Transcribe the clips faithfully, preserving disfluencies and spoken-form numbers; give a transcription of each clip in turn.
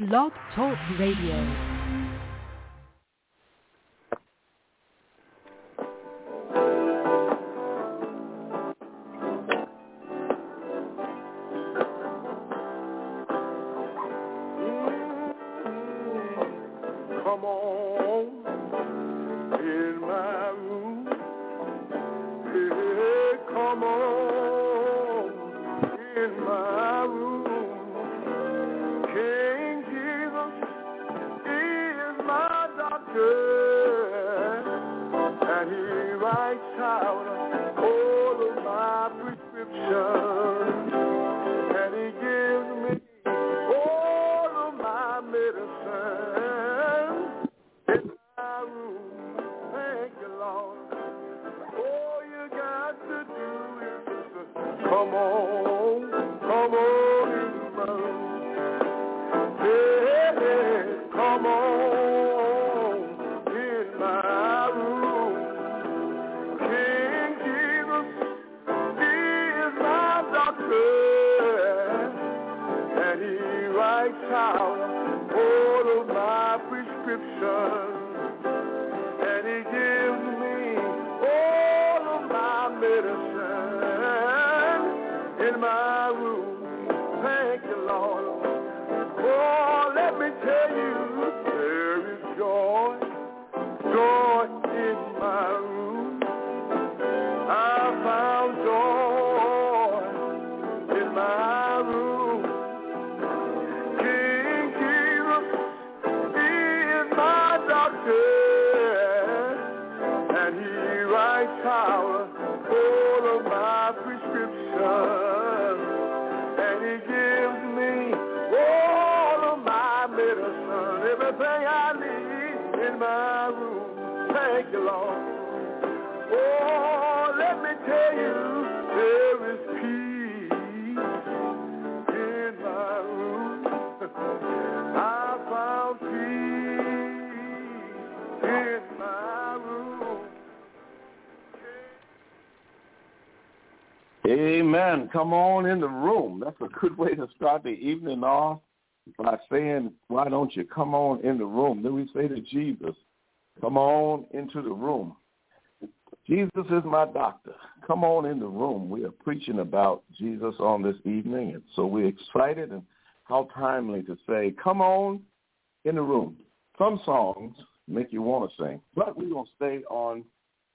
Blog Talk Radio. Amen. Come on in the room. That's a good way to start the evening off by saying, why don't you come on in the room? Then we say to Jesus, come on into the room. Jesus is my doctor. Come on in the room. We are preaching about Jesus on this evening, and so we're excited, and how timely to say, come on in the room. Some songs make you want to sing, but we're going to stay on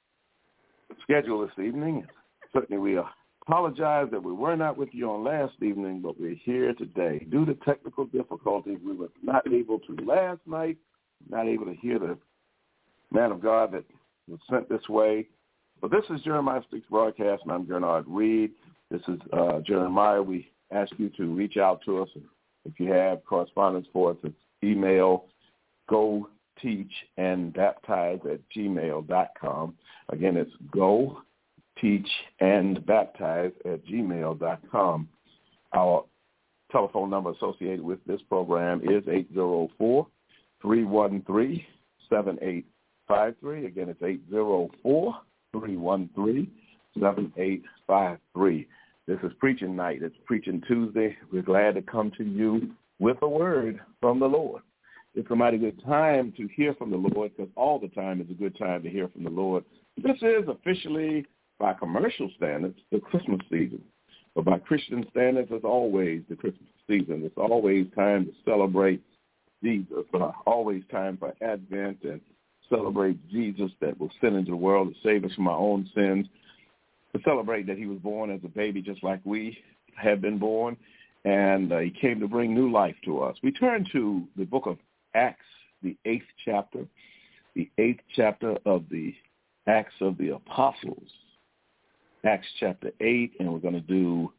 schedule this evening. Certainly we are. Apologize that we were not with you on last evening, but we're here today. Due to technical difficulties, we were not able to last night, not able to hear the man of God that was sent this way. But this is Jeremiah Speaks Broadcast, and I'm Gernard Reed. This is uh, Jeremiah. We ask you to reach out to us. If you have correspondence for us, it's email go teach and baptize at gmail dot com. Again, it's go teach and baptize at gmail dot com. Our telephone number associated with this program is eight zero four, three one three, seven eight five three. Again, it's eight zero four, three one three, seven eight five three. This is Preaching Night. It's Preaching Tuesday. We're glad to come to you with a word from the Lord. It's a mighty good time to hear from the Lord, because all the time is a good time to hear from the Lord. This is officially, by commercial standards, the Christmas season. But by Christian standards, it's always the Christmas season. It's always time to celebrate Jesus. Uh, always time for Advent and celebrate Jesus that was sent into the world to save us from our own sins, to celebrate that he was born as a baby just like we have been born, and uh, he came to bring new life to us. We turn to the book of Acts, the eighth chapter, the eighth chapter of the Acts of the Apostles. Acts chapter eight, and we're going to do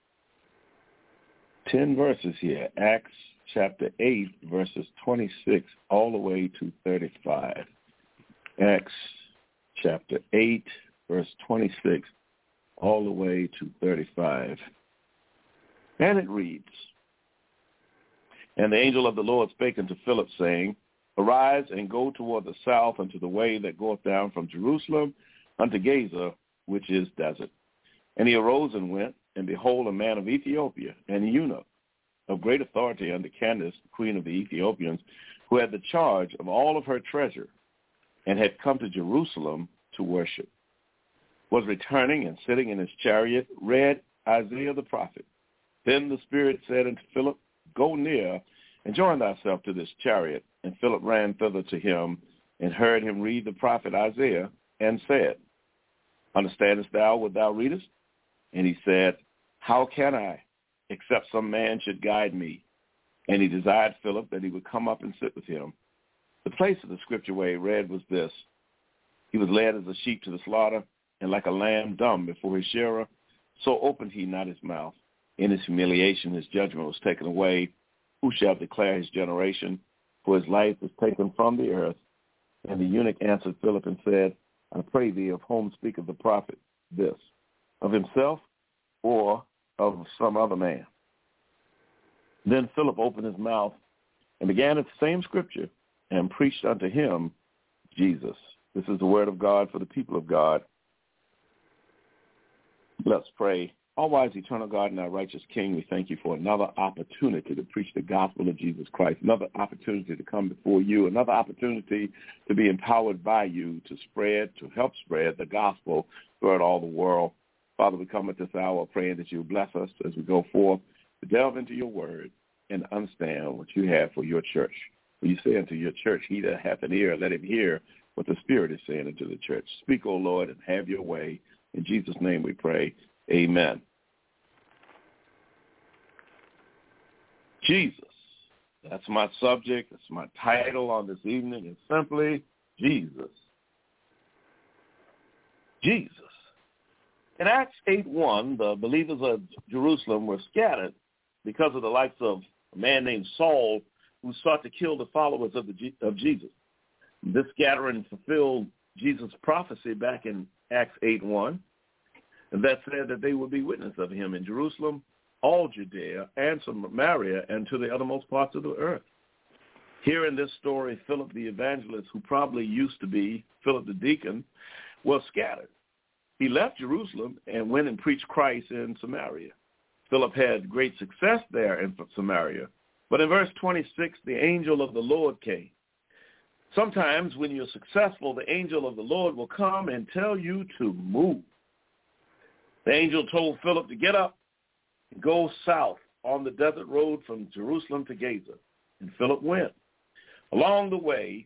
ten verses here. Acts chapter eight, verses twenty-six all the way to thirty-five. Acts chapter eight, verse twenty-six all the way to thirty-five. And it reads, And the angel of the Lord spake unto Philip, saying, Arise and go toward the south unto the way that goeth down from Jerusalem unto Gaza, which is desert. And he arose and went, and behold, a man of Ethiopia, an eunuch, of great authority under Candace, queen of the Ethiopians, who had the charge of all of her treasure and had come to Jerusalem to worship, was returning and sitting in his chariot, read Isaiah the prophet. Then the Spirit said unto Philip, Go near and join thyself to this chariot. And Philip ran thither to him and heard him read the prophet Isaiah and said, Understandest thou what thou readest? And he said, How can I, except some man should guide me? And he desired Philip that he would come up and sit with him. The place of the scripture where he read was this: He was led as a sheep to the slaughter, and like a lamb dumb before his shearer, so opened he not his mouth. In his humiliation his judgment was taken away. Who shall declare his generation? For his life was taken from the earth. And the eunuch answered Philip and said, I pray thee, of whom speaketh the prophet this? Of himself or of some other man? Then Philip opened his mouth and began at the same scripture and preached unto him Jesus. This is the word of God for the people of God. Let's pray. All-wise, eternal God and our righteous King, we thank you for another opportunity to preach the gospel of Jesus Christ, another opportunity to come before you, another opportunity to be empowered by you to spread, to help spread the gospel throughout all the world. Father, we come at this hour praying that you bless us as we go forth to delve into your word and understand what you have for your church. When you say unto your church, he that hath an ear, let him hear what the Spirit is saying unto the church. Speak, O Lord, and have your way. In Jesus' name we pray. Amen. Jesus. That's my subject. That's my title on this evening. It's simply Jesus. Jesus. In Acts eight one, the believers of Jerusalem were scattered because of the likes of a man named Saul who sought to kill the followers of, the, of Jesus. This scattering fulfilled Jesus' prophecy back in Acts eight one. And that said that they would be witnesses of him in Jerusalem, all Judea, and Samaria, and to the uttermost parts of the earth. Here in this story, Philip the evangelist, who probably used to be Philip the deacon, was scattered. He left Jerusalem and went and preached Christ in Samaria. Philip had great success there in Samaria. But in verse twenty-six, the angel of the Lord came. Sometimes when you're successful, the angel of the Lord will come and tell you to move. The angel told Philip to get up and go south on the desert road from Jerusalem to Gaza. And Philip went. Along the way,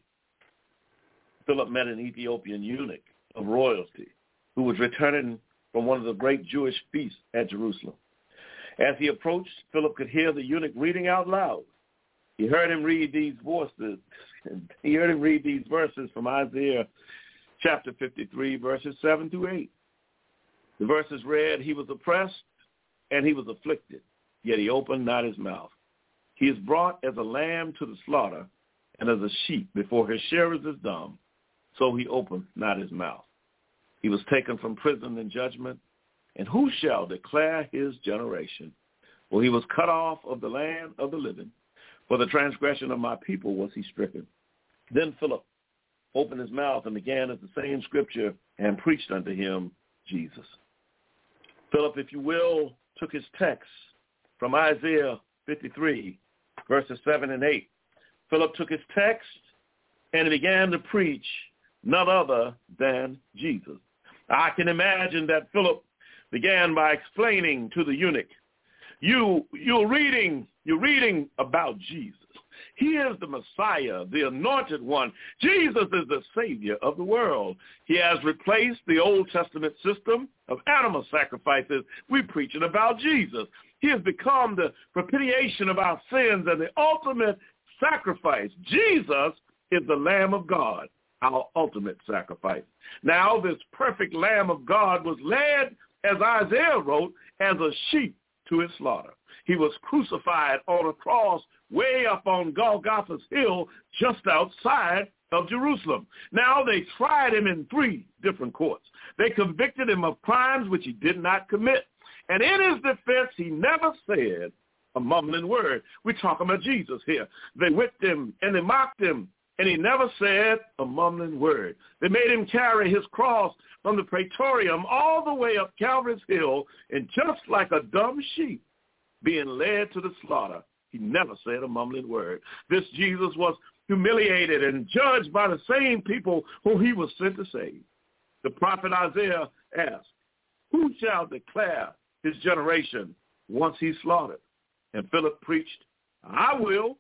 Philip met an Ethiopian eunuch of royalty who was returning from one of the great Jewish feasts at Jerusalem. As he approached, Philip could hear the eunuch reading out loud. He heard him read these verses. He heard him read these verses from Isaiah chapter fifty-three, verses seven through eight. The verses read, He was oppressed and he was afflicted, yet he opened not his mouth. He is brought as a lamb to the slaughter, and as a sheep before his shearers is dumb, so he opened not his mouth. He was taken from prison and judgment, and who shall declare his generation? For he was cut off of the land of the living. For the transgression of my people was he stricken. Then Philip opened his mouth and began at the same scripture and preached unto him Jesus. Philip, if you will, took his text from Isaiah fifty-three, verses seven and eight. Philip took his text and began to preach none other than Jesus. I can imagine that Philip began by explaining to the eunuch, you, you're reading, you're reading about Jesus. He is the Messiah, the anointed one. Jesus is the Savior of the world. He has replaced the Old Testament system of animal sacrifices. We're preaching about Jesus. He has become the propitiation of our sins and the ultimate sacrifice. Jesus is the Lamb of God, our ultimate sacrifice. Now, this perfect Lamb of God was led, as Isaiah wrote, as a sheep to his slaughter. He was crucified on a cross way up on Golgotha's hill just outside of Jerusalem. Now, they tried him in three different courts. They convicted him of crimes which he did not commit. And in his defense, he never said a mumbling word. We're talking about Jesus here. They whipped him and they mocked him, and he never said a mumbling word. They made him carry his cross from the praetorium all the way up Calvary's hill, and just like a dumb sheep being led to the slaughter, He never said a mumbling word. This Jesus was humiliated and judged by the same people whom he was sent to save. The prophet Isaiah asked, who shall declare his generation once he's slaughtered? And Philip preached, I will.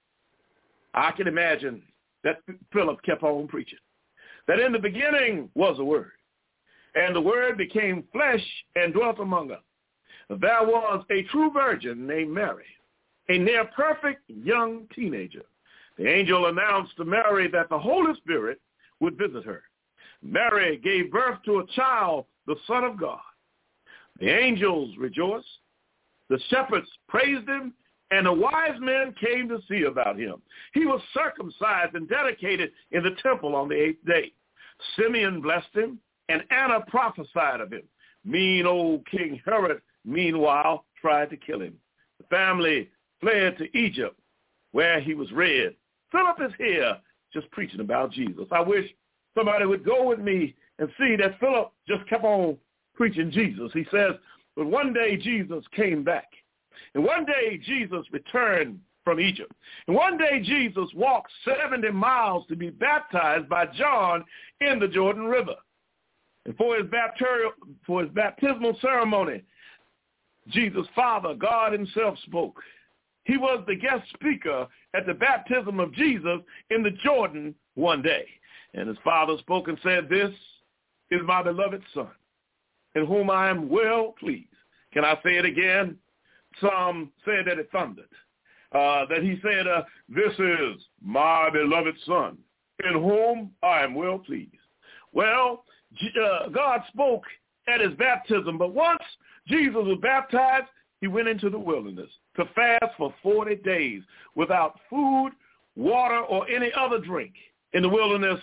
I can imagine that Philip kept on preaching. That in the beginning was a word, and the word became flesh and dwelt among us. There was a true virgin named Mary, a near perfect young teenager. The angel announced to Mary that the Holy Spirit would visit her. Mary gave birth to a child, the Son of God. The angels rejoiced, the shepherds praised him, and the wise men came to see about him. He was circumcised and dedicated in the temple on the eighth day. Simeon blessed him, and Anna prophesied of him. Mean old King Herod, meanwhile, tried to kill him. The family fled to Egypt, where he was reared. Philip is here just preaching about Jesus. I wish somebody would go with me and see that Philip just kept on preaching Jesus. He says, but one day Jesus came back. And one day Jesus returned from Egypt. And one day Jesus walked seventy miles to be baptized by John in the Jordan River. And for his baptismal, for his baptismal ceremony, Jesus' Father, God himself, spoke. He was the guest speaker at the baptism of Jesus in the Jordan one day. And his Father spoke and said, this is my beloved Son, in whom I am well pleased. Can I say it again? Some said that it thundered. Uh, that he said, uh, this is my beloved Son, in whom I am well pleased. Well, uh, God spoke at his baptism, but once Jesus was baptized, he went into the wilderness to fast for forty days without food, water, or any other drink. In the wilderness,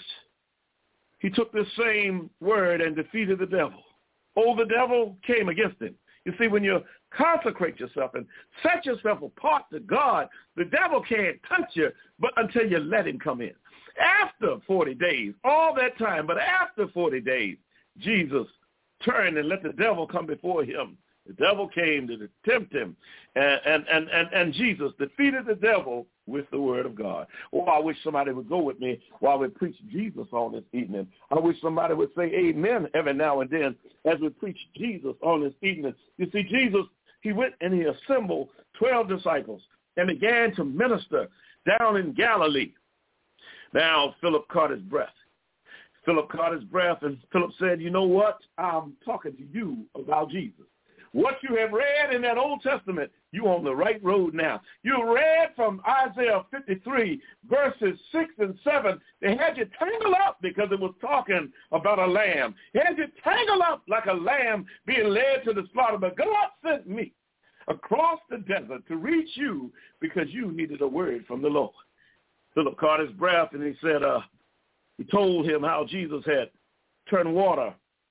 he took this same word and defeated the devil. Oh, the devil came against him. You see, when you consecrate yourself and set yourself apart to God, the devil can't touch you but until you let him come in. After forty days, all that time, but after forty days, Jesus turned and let the devil come before him. The devil came to tempt him, and, and, and, and, and Jesus defeated the devil with the word of God. Oh, I wish somebody would go with me while we preach Jesus on this evening. I wish somebody would say amen every now and then as we preach Jesus on this evening. You see, Jesus, he went and he assembled twelve disciples and began to minister down in Galilee. Now, Philip caught his breath. Philip caught his breath, and Philip said, you know what? I'm talking to you about Jesus. What you have read in that Old Testament, you're on the right road now. You read from Isaiah fifty-three, verses six and seven. They had you tangled up because it was talking about a lamb. They had you tangled up like a lamb being led to the slaughter. But God sent me across the desert to reach you because you needed a word from the Lord. Philip caught his breath, and he said, uh, he told him how Jesus had turned water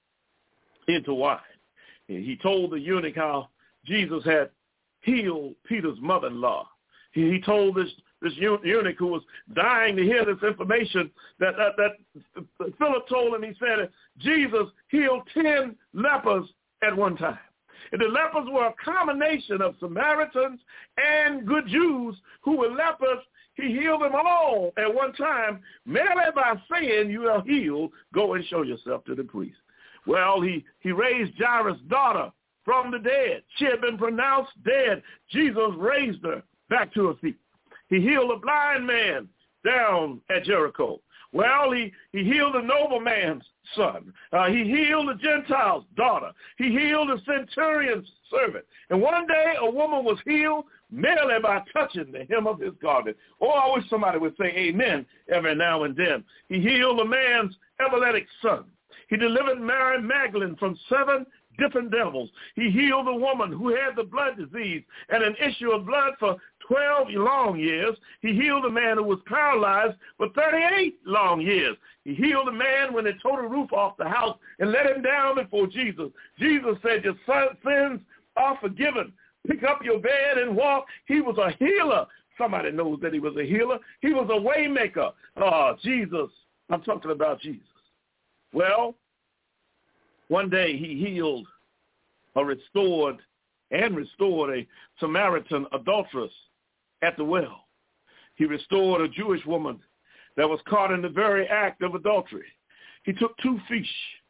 into wine. He told the eunuch how Jesus had healed Peter's mother-in-law. He, he told this, this eunuch who was dying to hear this information that, that, that Philip told him, he said, Jesus healed ten lepers at one time. And the lepers were a combination of Samaritans and good Jews who were lepers. He healed them all at one time, merely by saying, you are healed, go and show yourself to the priest. Well, he, he raised Jairus' daughter from the dead. She had been pronounced dead. Jesus raised her back to her feet. He healed a blind man down at Jericho. Well, he, he healed a nobleman's son. Uh, he healed a Gentile's daughter. He healed a centurion's servant. And one day a woman was healed merely by touching the hem of his garment. Oh, I wish somebody would say amen every now and then. He healed a man's epileptic son. He delivered Mary Magdalene from seven different devils. He healed a woman who had the blood disease and an issue of blood for twelve long years. He healed a man who was paralyzed for thirty-eight long years. He healed a man when they tore the roof off the house and let him down before Jesus. Jesus said, your sins are forgiven. Pick up your bed and walk. He was a healer. Somebody knows that he was a healer. He was a way maker. Oh, Jesus. I'm talking about Jesus. Well, one day he healed or restored and restored a Samaritan adulteress at the well. He restored a Jewish woman that was caught in the very act of adultery. He took two fish.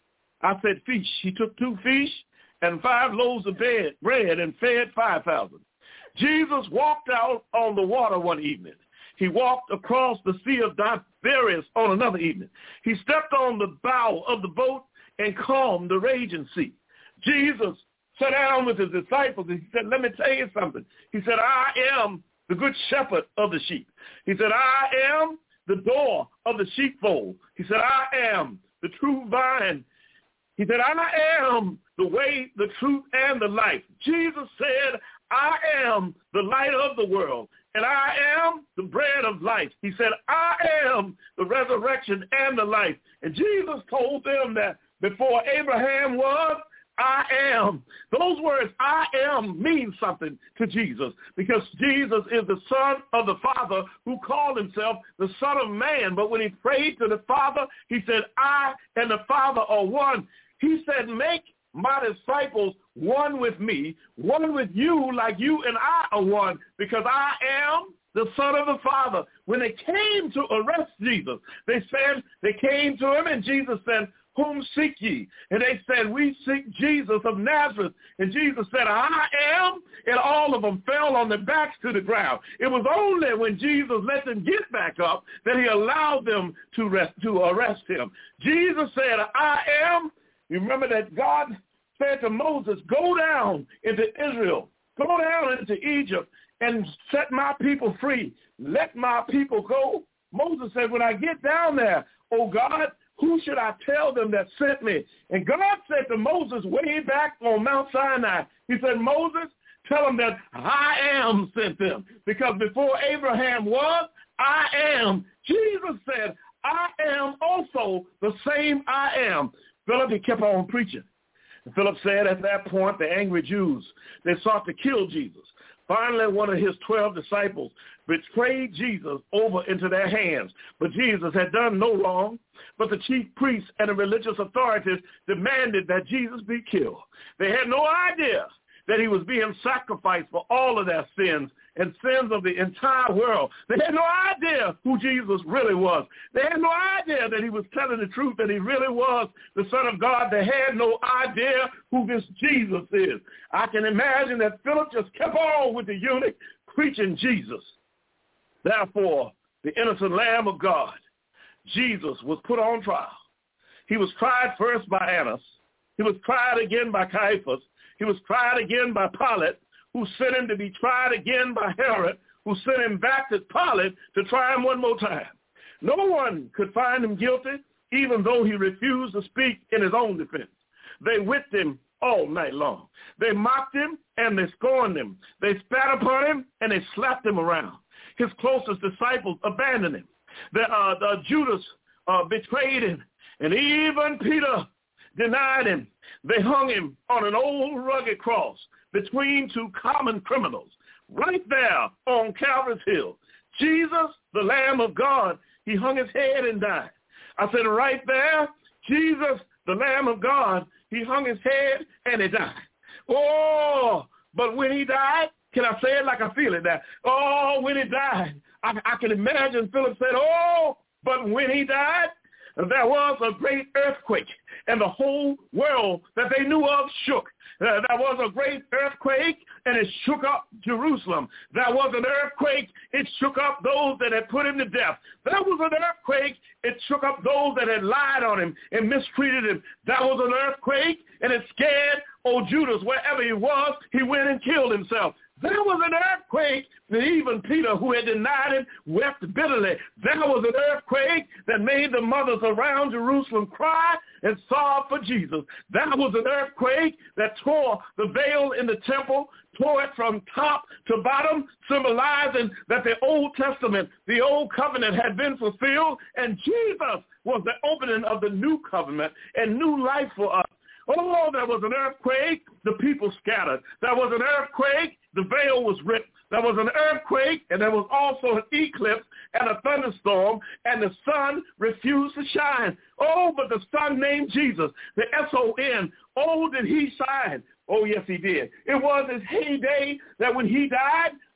I said fish. He took two fish and five loaves of bread and fed five thousand. Jesus walked out on the water one evening. He walked across the Sea of Tiberias on another evening. He stepped on the bow of the boat and calmed the raging sea. Jesus sat down with his disciples and he said, let me tell you something. He said, I am the good shepherd of the sheep. He said, I am the door of the sheepfold. He said, I am the true vine. He said, I am the way, the truth, and the life. Jesus said, I am the light of the world, and I am the bread of life. He said, I am the resurrection and the life. And Jesus told them that before Abraham was, I am. Those words, I am, mean something to Jesus because Jesus is the Son of the Father who called himself the Son of Man. But when he prayed to the Father, he said, I and the Father are one. He said, make my disciples one with me, one with you like you and I are one because I am the Son of the Father. When they came to arrest Jesus, they said, they came to him and Jesus said, whom seek ye? And they said, we seek Jesus of Nazareth. And Jesus said, I am. And all of them fell on their backs to the ground. It was only when Jesus let them get back up that he allowed them to, rest, to arrest him. Jesus said, I am. You remember that God said to Moses, go down into Israel, go down into Egypt and set my people free. Let my people go. Moses said, when I get down there, oh God, who should I tell them that sent me? And God said to Moses way back on Mount Sinai, he said, Moses, tell them that I am sent them. Because before Abraham was, I am. Jesus said, I am also the same I am. Philip, he kept on preaching. And Philip said at that point, the angry Jews, they sought to kill Jesus. Finally, one of his twelve disciples betrayed Jesus over into their hands. But Jesus had done no wrong. But the chief priests and the religious authorities demanded that Jesus be killed. They had no idea that he was being sacrificed for all of their sins and sins of the entire world. They had no idea who Jesus really was. They had no idea that he was telling the truth, that he really was the Son of God. They had no idea who this Jesus is. I can imagine that Philip just kept on with the eunuch preaching Jesus. Therefore, the innocent Lamb of God, Jesus, was put on trial. He was tried first by Annas. He was tried again by Caiaphas. He was tried again by Pilate, who sent him to be tried again by Herod, who sent him back to Pilate to try him one more time. No one could find him guilty, even though he refused to speak in his own defense. They whipped him all night long. They mocked him and they scorned him. They spat upon him and they slapped him around. His closest disciples abandoned him. The, uh, the Judas uh, betrayed him, and even Peter denied him. They hung him on an old rugged cross between two common criminals right there on Calvary's Hill. Jesus, the Lamb of God, he hung his head and died. I said right there, Jesus, the Lamb of God, he hung his head and he died. Oh, but when he died, can I say it like I feel it now? Oh, when he died, I, I can imagine Philip said, oh, but when he died, there was a great earthquake, and the whole world that they knew of shook. Uh, there was a great earthquake, and it shook up Jerusalem. There was an earthquake. It shook up those that had put him to death. There was an earthquake. It shook up those that had lied on him and mistreated him. There was an earthquake, and it scared old Judas. Wherever he was, he went and killed himself. There was an earthquake that even Peter, who had denied him, wept bitterly. There was an earthquake that made the mothers around Jerusalem cry and sob for Jesus. There was an earthquake that tore the veil in the temple, tore it from top to bottom, symbolizing that the Old Testament, the Old Covenant had been fulfilled, and Jesus was the opening of the new covenant and new life for us. Oh, there was an earthquake, the people scattered. There was an earthquake, the veil was ripped. There was an earthquake, and there was also an eclipse and a thunderstorm, and the sun refused to shine. Oh, but the Son named Jesus, the S O N, oh, did he shine? Oh, yes, he did. It was his heyday that when he died,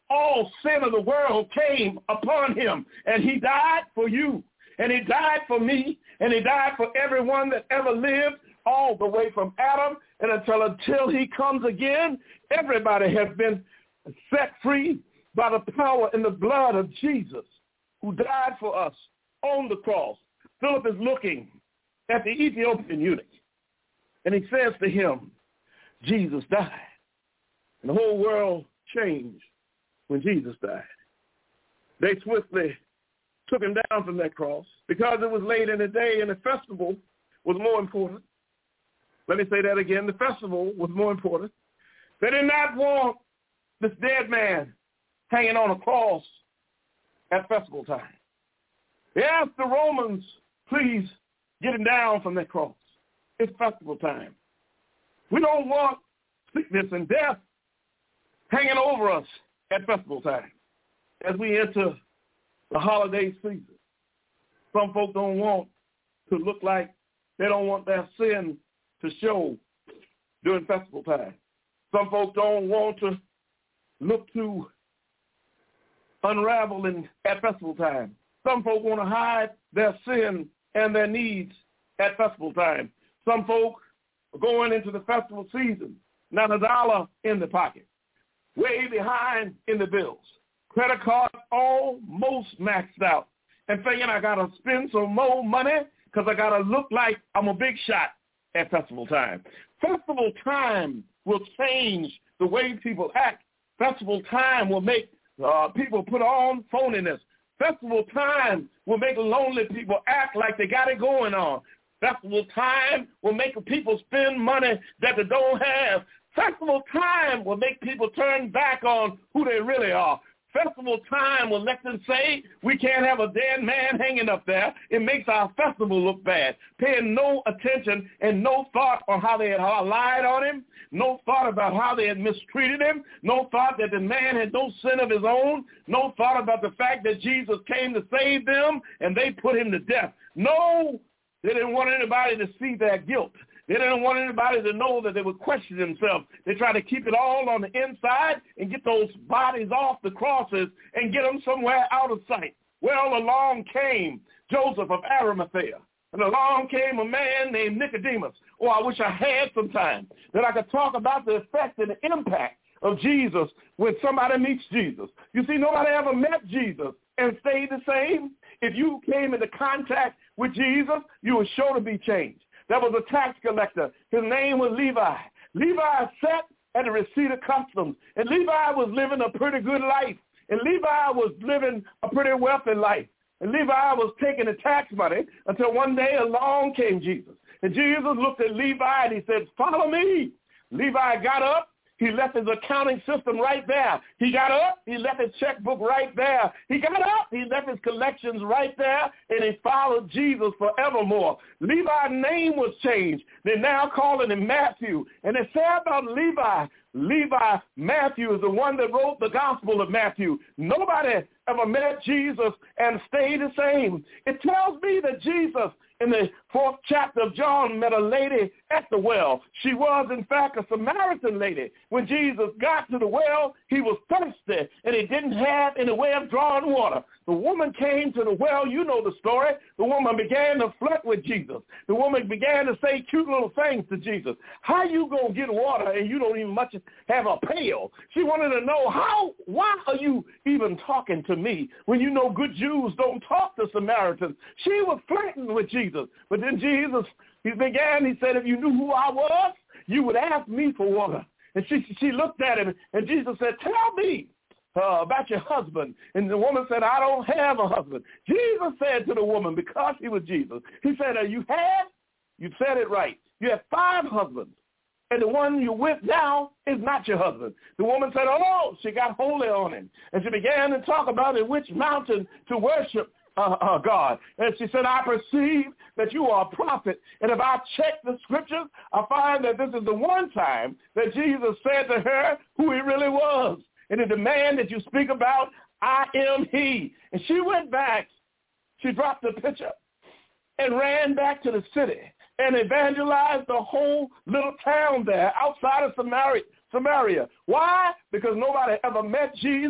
all sin of the world came upon him, and he died for you, and he died for me, and he died for everyone that ever lived, all the way from Adam and until until he comes again. Everybody has been set free by the power and the blood of Jesus, who died for us on the cross. Philip is looking at the Ethiopian eunuch, and he says to him, Jesus died. And the whole world changed when Jesus died. They swiftly took him down from that cross because it was late in the day and the festival was more important. Let me say that again. The festival was more important. They did not want this dead man hanging on a cross at festival time. They asked the Romans, please get him down from that cross. It's festival time. We don't want sickness and death hanging over us at festival time as we enter the holiday season. Some folks don't want to look like they don't want their sin to show during festival time. Some folks don't want to look to unravel in, at festival time. Some folks want to hide their sin and their needs at festival time. Some folks are going into the festival season, not a dollar in the pocket, way behind in the bills. Credit cards almost maxed out, and thinking I got to spend some more money because I got to look like I'm a big shot at festival time. Festival time will change the way people act. Festival time will make uh, people put on phoniness. Festival time will make lonely people act like they got it going on. Festival time will make people spend money that they don't have. Festival time will make people turn back on who they really are. Festival time will let them say we can't have a dead man hanging up there. It makes our festival look bad. Paying no attention and no thought on how they had lied on him, no thought about how they had mistreated him, no thought that the man had no sin of his own, no thought about the fact that Jesus came to save them and they put him to death. No, they didn't want anybody to see their guilt. They didn't want anybody to know that they would question themselves. They tried to keep it all on the inside and get those bodies off the crosses and get them somewhere out of sight. Well, along came Joseph of Arimathea, and along came a man named Nicodemus. Oh, I wish I had some time that I could talk about the effect and the impact of Jesus when somebody meets Jesus. You see, nobody ever met Jesus and stayed the same. If you came into contact with Jesus, you were sure to be changed. There was a tax collector. His name was Levi. Levi sat at the receipt of customs, and Levi was living a pretty good life, and Levi was living a pretty wealthy life, and Levi was taking the tax money until one day along came Jesus, and Jesus looked at Levi and he said, follow me. Levi got up. He left his accounting system right there. He got up. He left his checkbook right there. He got up. He left his collections right there, and he followed Jesus forevermore. Levi's name was changed. They're now calling him Matthew. And they say about Levi, Levi, Matthew is the one that wrote the Gospel of Matthew. Nobody ever met Jesus and stayed the same. It tells me that Jesus, in the fourth chapter of John, met a lady at the well. She was, in fact, a Samaritan lady. When Jesus got to the well, he was thirsty, and he didn't have any way of drawing water. The woman came to the well. You know the story. The woman began to flirt with Jesus. The woman began to say cute little things to Jesus. How you going to get water and you don't even much have a pail? She wanted to know, how, why are you even talking to me when you know good Jews don't talk to Samaritans? She was flirting with Jesus. But then Jesus, he began, he said, if you knew who I was, you would ask me for water. And she she looked at him, and Jesus said, tell me uh, about your husband. And the woman said, I don't have a husband. Jesus said to the woman, because he was Jesus, he said, uh, you have? You said it right. You have five husbands, and the one you're with now is not your husband. The woman said, oh, she got holy on him. And she began to talk about in which mountain to worship Uh, uh, God. And she said, I perceive that you are a prophet. And if I check the scriptures, I find that this is the one time that Jesus said to her who he really was. And the man that you speak about, I am he. And she went back. She dropped the pitcher and ran back to the city and evangelized the whole little town there outside of Samaria. Samaria. Why? Because nobody ever met Jesus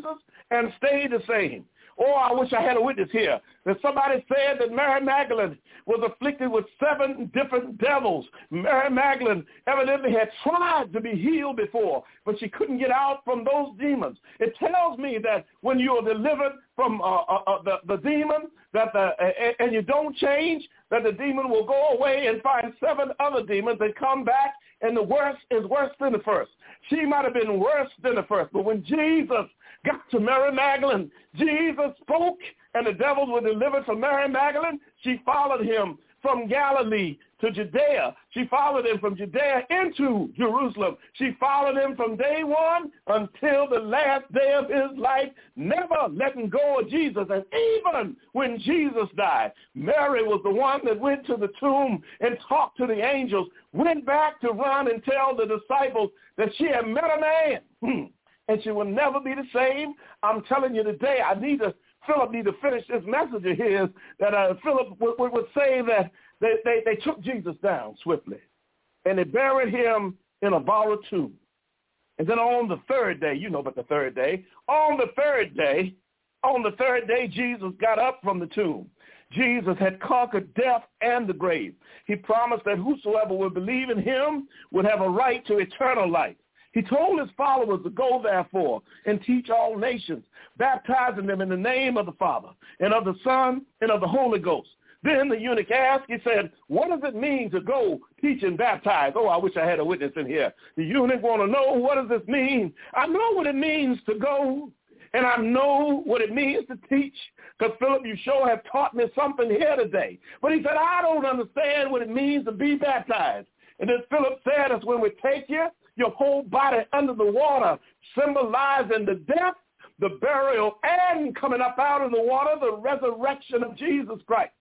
and stayed the same. Oh, I wish I had a witness here. That somebody said that Mary Magdalene was afflicted with seven different devils. Mary Magdalene evidently had tried to be healed before, but she couldn't get out from those demons. It tells me that when you are delivered from uh, uh, uh, the, the demon, that the, uh, and you don't change, that the demon will go away and find seven other demons that come back, and the worst is worse than the first. She might have been worse than the first, but when Jesus got to Mary Magdalene, Jesus spoke, and the devils were delivered from Mary Magdalene. She followed him from Galilee to Judea. She followed him from Judea into Jerusalem. She followed him from day one until the last day of his life, never letting go of Jesus. And even when Jesus died, Mary was the one that went to the tomb and talked to the angels, went back to run and tell the disciples that she had met a man. And she will never be the same. I'm telling you today, I need to, Philip need to finish this message of his, that uh, Philip would, would, would say that they, they, they took Jesus down swiftly, and they buried him in a borrowed tomb. And then on the third day, you know about the third day, on the third day, on the third day, Jesus got up from the tomb. Jesus had conquered death and the grave. He promised that whosoever would believe in him would have a right to eternal life. He told his followers to go, therefore, and teach all nations, baptizing them in the name of the Father and of the Son and of the Holy Ghost. Then the eunuch asked, he said, what does it mean to go, teach, and baptize? Oh, I wish I had a witness in here. The eunuch want to know, what does this mean? I know what it means to go, and I know what it means to teach, because, Philip, you sure have taught me something here today. But he said, I don't understand what it means to be baptized. And then Philip said, it's when we take you, your whole body under the water, symbolizing the death, the burial, and coming up out of the water, the resurrection of Jesus Christ.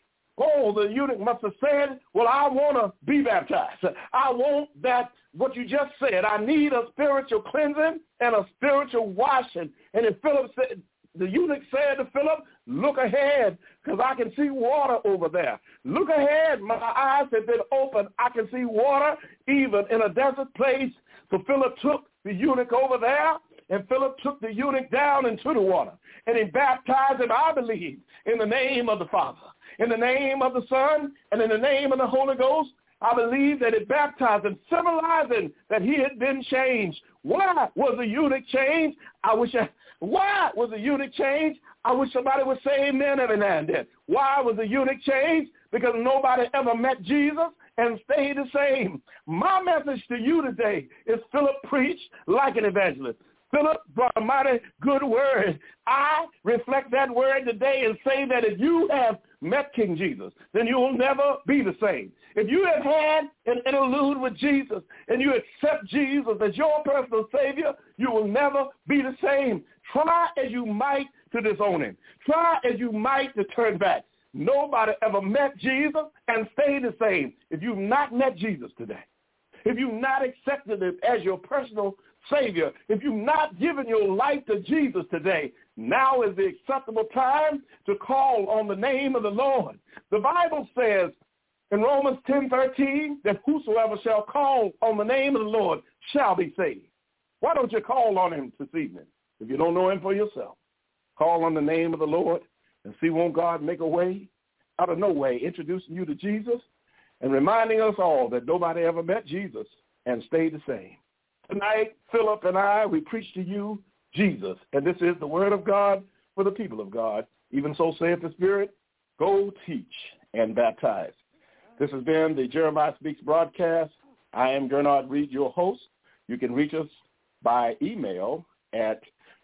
Oh, the eunuch must have said, well, I want to be baptized. I want that, what you just said. I need a spiritual cleansing and a spiritual washing. And then Philip said, the eunuch said to Philip, look ahead, because I can see water over there. Look ahead. My eyes have been opened. I can see water even in a desert place. So Philip took the eunuch over there, and Philip took the eunuch down into the water. And he baptized him, I believe, in the name of the Father, in the name of the Son, and in the name of the Holy Ghost. I believe that it baptized him, symbolizing that he had been changed. Why was the eunuch changed? I wish I, why was the eunuch changed? I wish somebody would say amen every now and then. Why was the eunuch changed? Because nobody ever met Jesus and stayed the same. My message to you today is Philip preached like an evangelist. Philip brought a mighty good word. I reflect that word today and say that if you have met King Jesus, then you will never be the same. If you have had an interlude with Jesus and you accept Jesus as your personal Savior, you will never be the same. Try as you might to disown him. Try as you might to turn back. Nobody ever met Jesus and stayed the same. If you've not met Jesus today, if you've not accepted him as your personal Savior, if you've not given your life to Jesus today, now is the acceptable time to call on the name of the Lord. The Bible says in Romans ten thirteen that whosoever shall call on the name of the Lord shall be saved. Why don't you call on him this evening if you don't know him for yourself? Call on the name of the Lord and see, won't God make a way out of no way, introducing you to Jesus and reminding us all that nobody ever met Jesus and stayed the same. Tonight, Philip and I, we preach to you Jesus, and this is the word of God for the people of God. Even so saith the Spirit, go teach and baptize. This has been the Jeremiah Speaks broadcast. I am Gernard Reed, your host. You can reach us by email at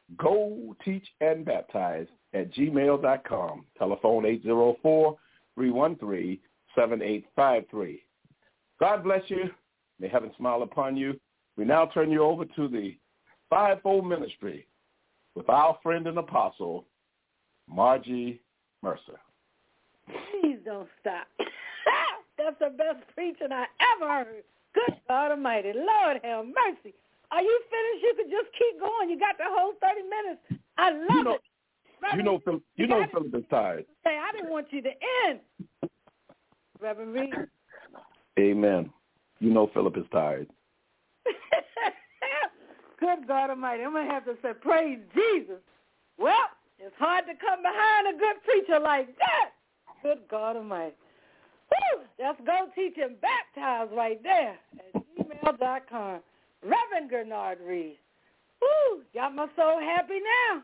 go teach and baptize at gmail dot com. Telephone eight zero four, three one three, seven eight five three. God bless you. May heaven smile upon you. We now turn you over to the fivefold ministry with our friend and apostle, Margie Mercer. Please don't stop. That's the best preaching I ever heard. Good God Almighty. Lord have mercy. Are you finished? You could just keep going. You got the whole thirty minutes. I love you know, it. Reverend, you know, Philip, you, you know Philip is tired. Say, I didn't want you to end. Reverend Reed. Amen. You know Philip is tired. Good God Almighty. I'm going to have to say, praise Jesus. Well, it's hard to come behind a good preacher like that. Good God Almighty. Woo! That's Go Teach and Baptize right there at gmail dot com. Reverend Gernard Reed. Woo! Got my soul happy now.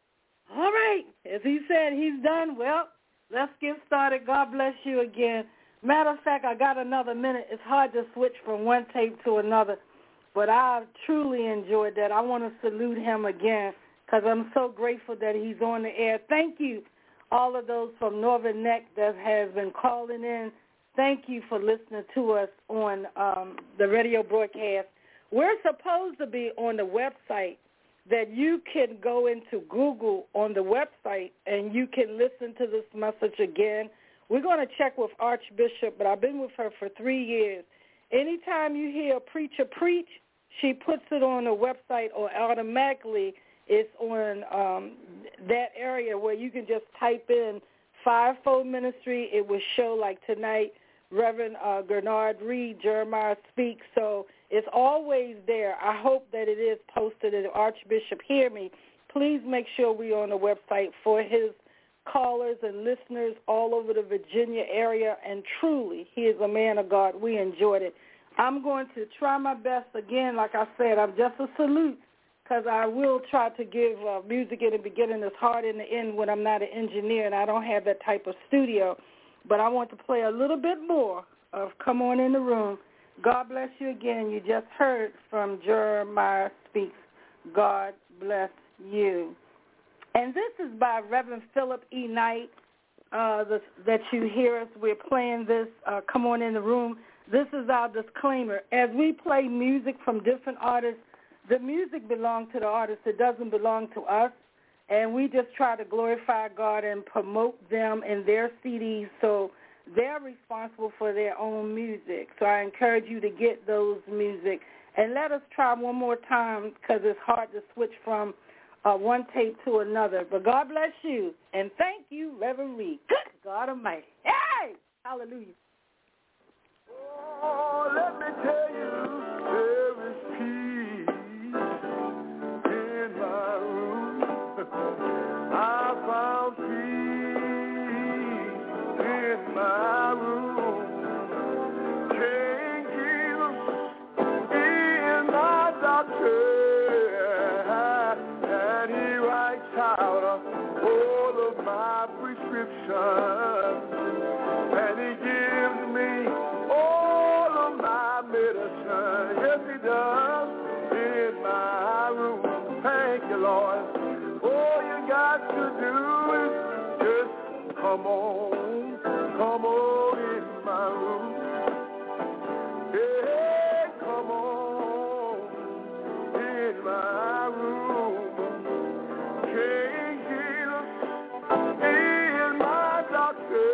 All right. As he said, he's done. Well, let's get started. God bless you again. Matter of fact, I got another minute. It's hard to switch from one tape to another, but I truly enjoyed that. I want to salute him again because I'm so grateful that he's on the air. Thank you, all of those from Northern Neck that has been calling in. Thank you for listening to us on um, the radio broadcast. We're supposed to be on the website that you can go into Google on the website and you can listen to this message again. We're going to check with Archbishop, but I've been with her for three years. Anytime you hear a preacher preach, she puts it on the website or automatically it's on um, that area where you can just type in Fivefold Ministry. It will show like tonight, Reverend uh, Gernard Reed, Jeremiah Speaks. So it's always there. I hope that it is posted and Archbishop hear me. Please make sure we're on the website for his callers and listeners all over the Virginia area, and truly, he is a man of God. We enjoyed it. I'm going to try my best again. Like I said, I'm just a salute because I will try to give uh, music in the beginning. It's hard in the end when I'm not an engineer and I don't have that type of studio. But I want to play a little bit more of Come On in the Room. God bless you again. You just heard from Jeremiah Speaks. God bless you. And this is by Reverend Philip E. Knight uh, the, that you hear us. We're playing this, uh, Come On in the Room. This is our disclaimer. As we play music from different artists, the music belongs to the artist. It doesn't belong to us. And we just try to glorify God and promote them and their C Ds so they're responsible for their own music. So I encourage you to get those music. And let us try one more time because it's hard to switch from Uh, one tape to another. But God bless you. And thank you, Reverend Reed. Good God Almighty. Hey! Hallelujah. Oh, let me tell you, there is peace in my room. I found peace in my room. King Jesus is my doctor. All of my prescriptions, and he gives me all of my medicine. Yes, he does in my room. Thank you, Lord. All you got to do is just come on, come on in my room. Hey, come on in my room. King Jesus is my doctor,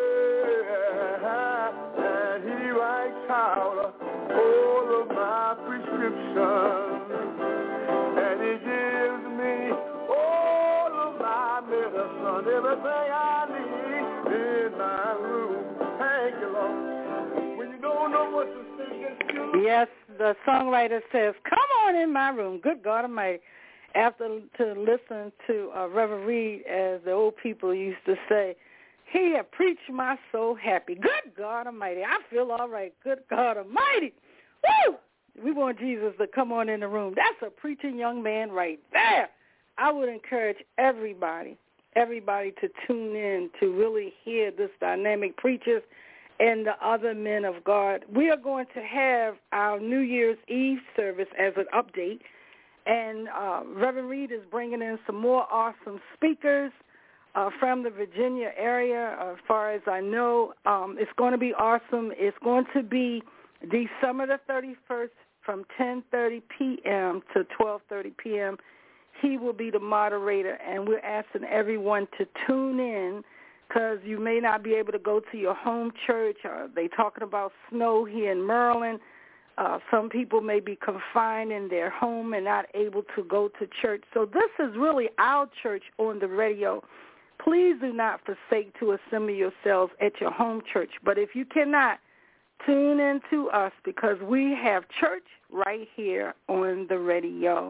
and he writes out all of my prescriptions, and he gives me all of my medicine, everything I need in my room. Thank you, Lord. When you don't know what to say, just do. Yes, the songwriter says, come on in my room. Good God Almighty. After to listen to uh, Reverend Reed, as the old people used to say, he had preached my soul happy. Good God Almighty. I feel all right. Good God Almighty. Woo! We want Jesus to come on in the room. That's a preaching young man right there. I would encourage everybody, everybody to tune in to really hear this dynamic preachers and the other men of God. We are going to have our New Year's Eve service as an update. And uh, Reverend Reed is bringing in some more awesome speakers uh, from the Virginia area. Uh, as far as I know, um, it's going to be awesome. It's going to be December the thirty-first from ten thirty p.m. to twelve thirty p.m. He will be the moderator, and we're asking everyone to tune in because you may not be able to go to your home church. Uh, they talking about snow here in Maryland. Uh, some people may be confined in their home and not able to go to church. So this is really our church on the radio. Please do not forsake to assemble yourselves at your home church. But if you cannot, tune in to us because we have church right here on the radio.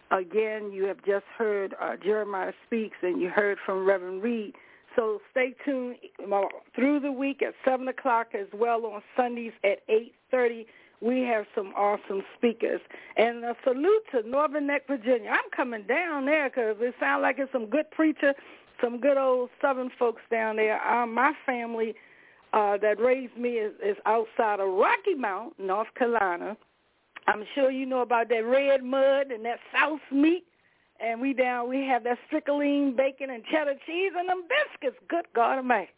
again, you have just heard uh, Jeremiah Speaks, and you heard from Reverend Reed. So stay tuned through the week at seven o'clock as well on Sundays at eight thirty. We have some awesome speakers. And a salute to Northern Neck, Virginia. I'm coming down there because it sounds like it's some good preacher, some good old Southern folks down there. Um, my family uh, that raised me is, is outside of Rocky Mount, North Carolina. I'm sure you know about that red mud and that South meat. And we down, we have that strickling bacon and cheddar cheese and them biscuits. Good God Almighty.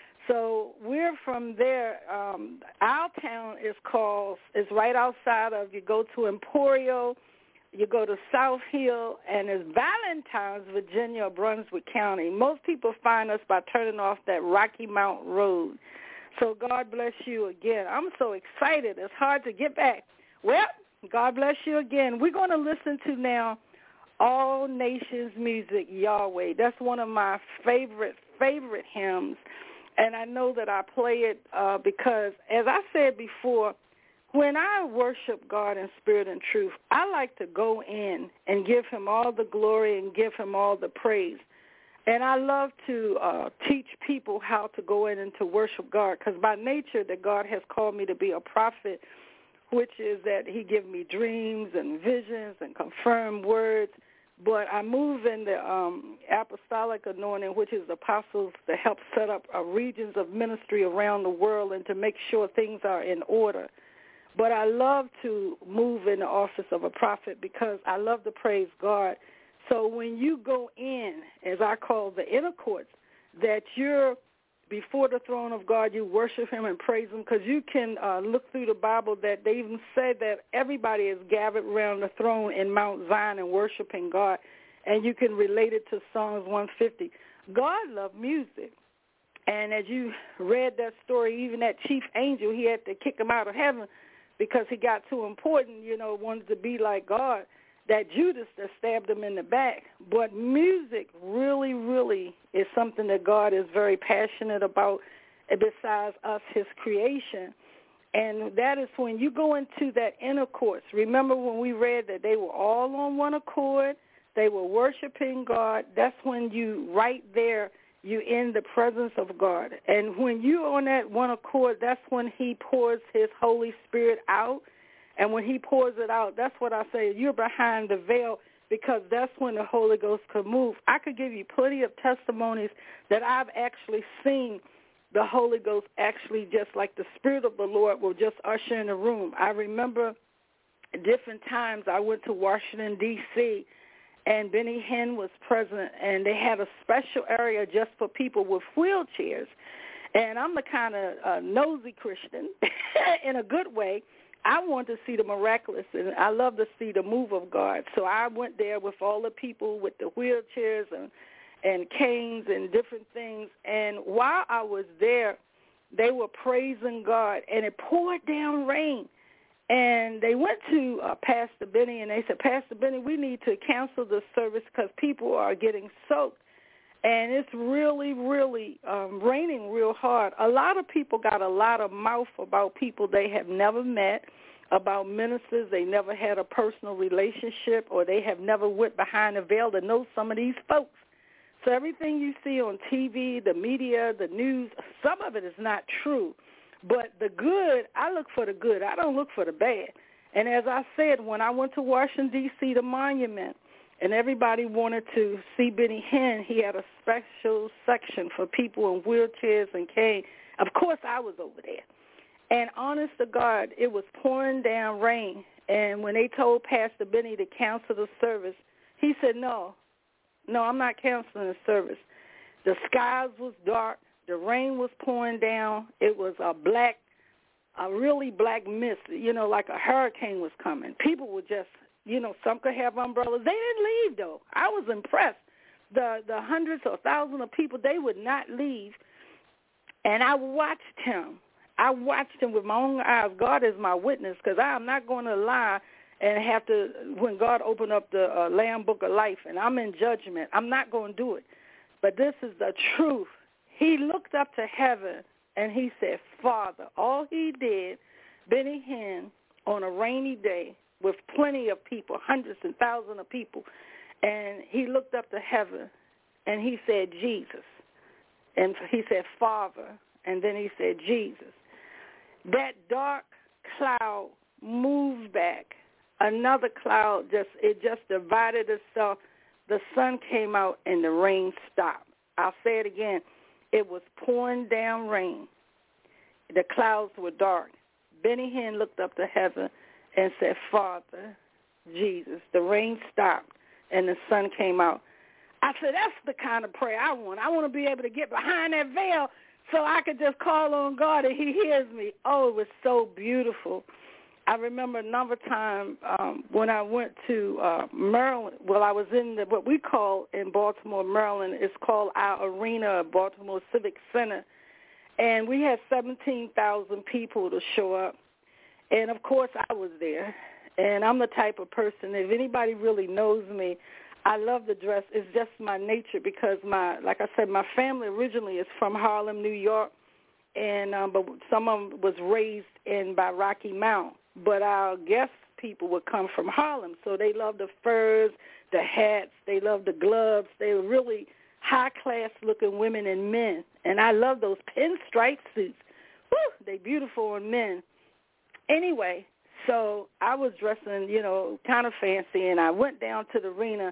So we're from there. Um, our town is called, is right outside of, you go to Emporio, you go to South Hill, and it's Valentine's, Virginia, Brunswick County. Most people find us by turning off that Rocky Mount Road. So God bless you again. I'm so excited. It's hard to get back. Well, God bless you again. We're going to listen to now All Nations Music, Yahweh. That's one of my favorite, favorite hymns. And I know that I play it uh, because, as I said before, when I worship God in spirit and truth, I like to go in and give him all the glory and give him all the praise. And I love to uh, teach people how to go in and to worship God, because by nature that God has called me to be a prophet, which is that he give me dreams and visions and confirmed words. But I move in the um, apostolic anointing, which is apostles, to help set up uh, regions of ministry around the world and to make sure things are in order. But I love to move in the office of a prophet because I love to praise God. So when you go in, as I call the inner courts, that you're before the throne of God, you worship him and praise him, because you can uh, look through the Bible that they even say that everybody is gathered around the throne in Mount Zion and worshiping God, and you can relate it to Psalms one fifty. God loved music, and as you read that story, even that chief angel, he had to kick him out of heaven because he got too important, you know, wanted to be like God. That Judas that stabbed him in the back. But music really, really is something that God is very passionate about, besides us, his creation. And that is when you go into that inner courts. Remember when we read that they were all on one accord, they were worshiping God. That's when you, right there, you in the presence of God. And when you're on that one accord, that's when he pours his Holy Spirit out. And when he pours it out, that's what I say, you're behind the veil, because that's when the Holy Ghost could move. I could give you plenty of testimonies that I've actually seen the Holy Ghost actually, just like the Spirit of the Lord will just usher in the room. I remember different times I went to Washington, D C, and Benny Hinn was present, and they had a special area just for people with wheelchairs. And I'm the kind of uh, nosy Christian in a good way. I want to see the miraculous, and I love to see the move of God. So I went there with all the people with the wheelchairs and, and canes and different things. And while I was there, they were praising God, and it poured down rain. And they went to uh, Pastor Benny, and they said, Pastor Benny, we need to cancel the service because people are getting soaked. And it's really, really um, raining real hard. A lot of people got a lot of mouth about people they have never met, about ministers they never had a personal relationship, or they have never went behind the veil to know some of these folks. So everything you see on T V, the media, the news, some of it is not true. But the good, I look for the good. I don't look for the bad. And as I said, when I went to Washington, D C, the monument, and everybody wanted to see Benny Hinn, he had a special section for people in wheelchairs and canes. Of course, I was over there. And honest to God, it was pouring down rain. And when they told Pastor Benny to cancel the service, he said, no, no, I'm not canceling the service. The skies was dark. The rain was pouring down. It was a black, a really black mist, you know, like a hurricane was coming. People were just, you know, some could have umbrellas. They didn't leave, though. I was impressed. The the hundreds or thousands of people, they would not leave. And I watched him. I watched him with my own eyes. God is my witness, because I'm not going to lie and have to, when God opened up the uh, Lamb Book of Life and I'm in judgment, I'm not going to do it. But this is the truth. He looked up to heaven and he said, Father. All he did, Benny Hinn, on a rainy day, with plenty of people, hundreds and thousands of people. And he looked up to heaven, and he said, Jesus. And he said, Father. And then he said, Jesus. That dark cloud moved back. Another cloud, just it just divided itself. The sun came out, and the rain stopped. I'll say it again. It was pouring down rain. The clouds were dark. Benny Hinn looked up to heaven and said, Father, Jesus. The rain stopped, and the sun came out. I said, that's the kind of prayer I want. I want to be able to get behind that veil so I could just call on God and he hears me. Oh, it was so beautiful. I remember another time um, when I went to uh, Maryland. Well, I was in the, what we call in Baltimore, Maryland, it's called our arena, Baltimore Civic Center. And we had seventeen thousand people to show up. And, of course, I was there. And I'm the type of person, if anybody really knows me, I love to dress. It's just my nature because, my, like I said, my family originally is from Harlem, New York. And um, but some of them was raised in by Rocky Mount. But our guest people would come from Harlem, so they loved the furs, the hats, they loved the gloves. They were really high-class looking women and men, and I love those pinstripe suits. Woo, they beautiful on men. Anyway, so I was dressing, you know, kind of fancy, and I went down to the arena,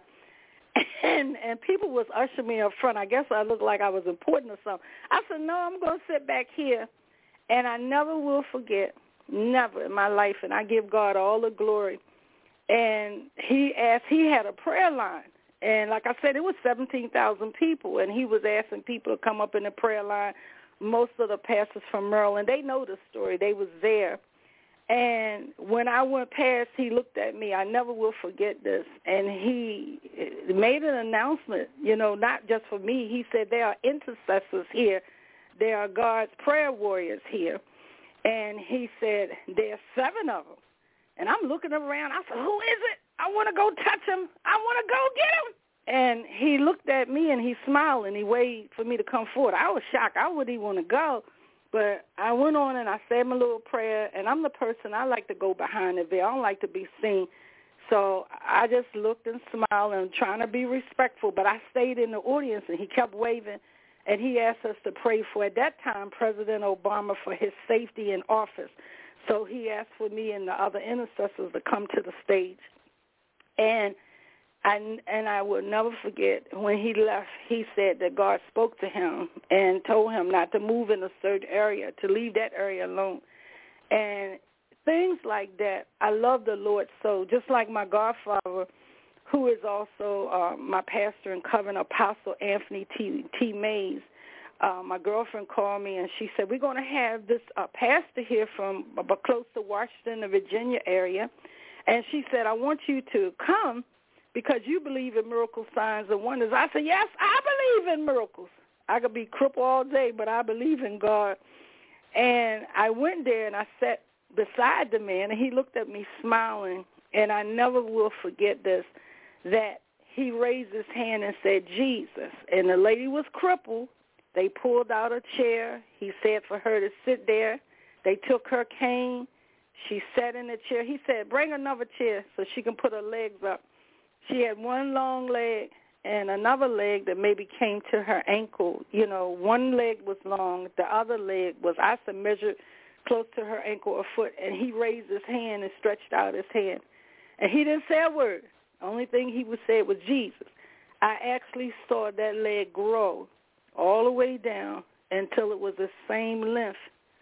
and and people was ushering me up front. I guess I looked like I was important or something. I said, no, I'm going to sit back here, and I never will forget. Never in my life, and I give God all the glory. And he asked, he had a prayer line, and like I said, it was seventeen thousand people, and he was asking people to come up in the prayer line. Most of the pastors from Maryland, they know the story. They was there. And when I went past, he looked at me. I never will forget this. And he made an announcement, you know, not just for me. He said, there are intercessors here. There are God's prayer warriors here. And he said, there's seven of them. And I'm looking around. I said, who is it? I want to go touch him. I want to go get him. And he looked at me, and he smiled, and he waited for me to come forward. I was shocked. I wouldn't even want to go. But I went on, and I said my little prayer. And I'm the person, I like to go behind the veil. I don't like to be seen. So I just looked and smiled and trying to be respectful. But I stayed in the audience, and he kept waving. And he asked us to pray for, at that time, President Obama for his safety in office. So he asked for me and the other intercessors to come to the stage. And I, and I will never forget, when he left, he said that God spoke to him and told him not to move in a certain area, to leave that area alone. And things like that, I love the Lord so, just like my godfather, who is also uh, my pastor in Covenant, Apostle Anthony T. T. Mays. Uh, my girlfriend called me, and she said, we're going to have this uh, pastor here from uh, close to Washington, the Virginia area. And she said, I want you to come because you believe in miracle signs and wonders. I said, yes, I believe in miracles. I could be crippled all day, but I believe in God. And I went there, and I sat beside the man, and he looked at me smiling, and I never will forget this, that he raised his hand and said, Jesus. And the lady was crippled. They pulled out a chair. He said for her to sit there. They took her cane. She sat in the chair. He said, bring another chair so she can put her legs up. She had one long leg and another leg that maybe came to her ankle. You know, one leg was long. The other leg was, I said, measured close to her ankle or foot. And he raised his hand and stretched out his hand. And he didn't say a word. The only thing he would say was Jesus. I actually saw that leg grow all the way down until it was the same length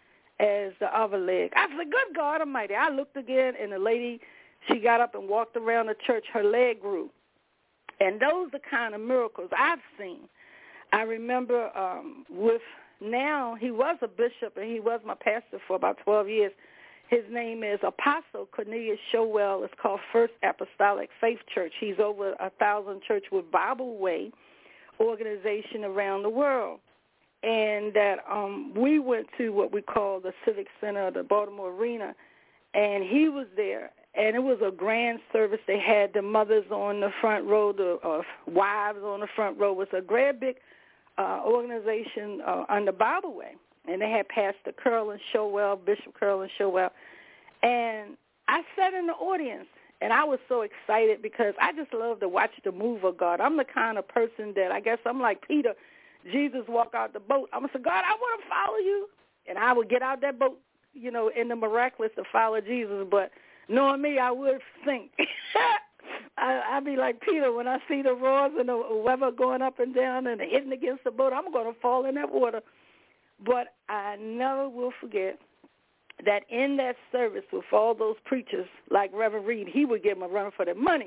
as the other leg. I said, good God Almighty. I looked again, and the lady, she got up and walked around the church. Her leg grew. And those are the kind of miracles I've seen. I remember um, with now, he was a bishop, and he was my pastor for about twelve years. His name is Apostle Cornelius Showell. It's called First Apostolic Faith Church. He's over a thousand church with Bible Way organization around the world. And that um, we went to what we call the Civic Center, the Baltimore Arena, and he was there. And it was a grand service. They had the mothers on the front row, the uh, wives on the front row. It was a great big uh, organization uh, under Bible Way. And they had Pastor Curlin Showell, Bishop Curlin Showell. And I sat in the audience, and I was so excited because I just love to watch the move of God. I'm the kind of person that I guess I'm like Peter. Jesus walk out the boat. I'm going to say, God, I want to follow you. And I would get out that boat, you know, in the miraculous to follow Jesus. But knowing me, I would think. I, I'd be like Peter when I see the roars and the weather going up and down and hitting against the boat. I'm going to fall in that water. But I never will forget that in that service with all those preachers, like Reverend Reed, he would give them a run for their money.